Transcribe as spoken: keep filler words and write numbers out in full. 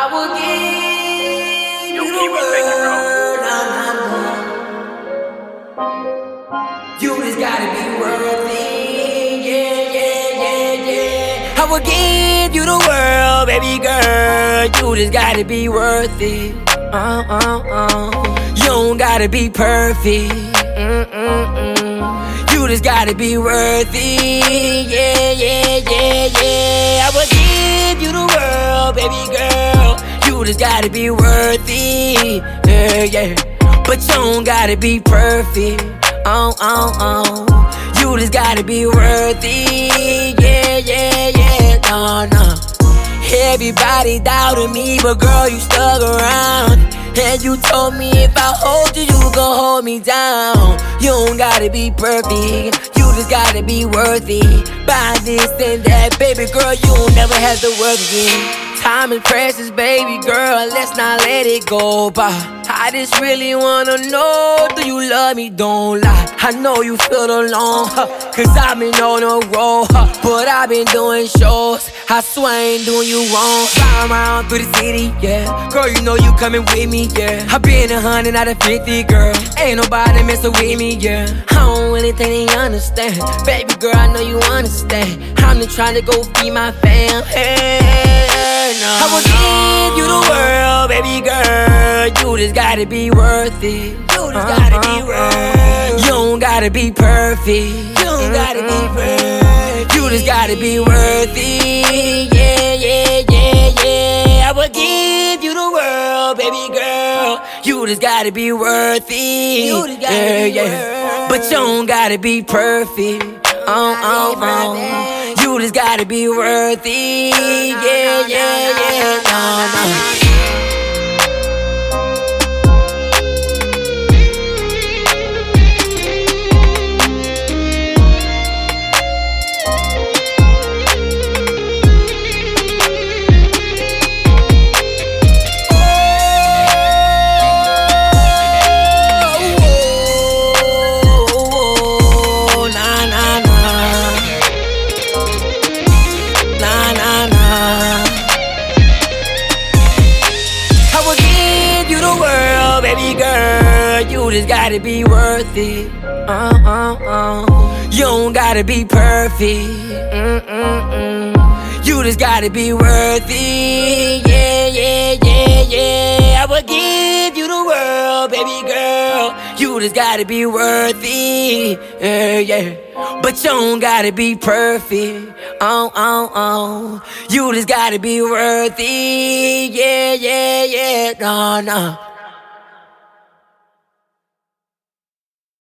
I will give you the world. Nah, nah, nah. You just gotta be worthy. Yeah, yeah, yeah, yeah. I will give you the world, baby girl. You just gotta be worthy. Uh, uh, uh. You don't gotta be perfect. Mm, mm, mm. You just gotta be worthy. Yeah, yeah, yeah, yeah. I will give you the world, baby girl. You just gotta be worthy. Yeah, yeah. But you don't gotta be perfect. Oh, oh, oh. You just gotta be worthy. Yeah, yeah, yeah. No, no. Everybody doubted me, but girl, you stuck around. And you told me if I hold you, you gon' hold me down. You don't gotta be perfect, you just gotta be worthy. Buy this and that, baby girl, you don't never have to work again. Time is precious, baby girl, let's not let it go by. I just really wanna know, do you love me? Don't lie. I know you feel alone, huh, cause I've been on a roll, huh, but I've been doing shows. I swear I ain't doing you wrong. Fly around through the city, yeah. Girl, you know you coming with me, yeah. I been a hundred out of fifty, girl. Ain't nobody messing with me, yeah. I don't really think they understand. Baby girl, I know you understand. I'm just trying to go feed my fam. Hey, no, I will give you the world, baby girl. You just gotta be worth it. You just gotta uh, be worth it. You don't gotta be perfect. You don't gotta be perfect. You just gotta be worthy. Yeah, yeah, yeah, yeah. I will give you the world, baby girl. You just gotta be worthy. You just gotta yeah, be yeah. But you don't gotta be perfect. Oh, oh, oh. You just gotta be worthy. Yeah, yeah, yeah. No, no. Baby girl, you just gotta be worth it. Uh, uh, uh. You don't gotta be perfect. Mm, mm, mm. You just gotta be worthy. Yeah, yeah, yeah, yeah. I will give you the world, baby girl. You just gotta be worthy. Yeah, yeah. But you don't gotta be perfect. Oh, oh, oh. You just gotta be worthy. Yeah, yeah, yeah. No, no.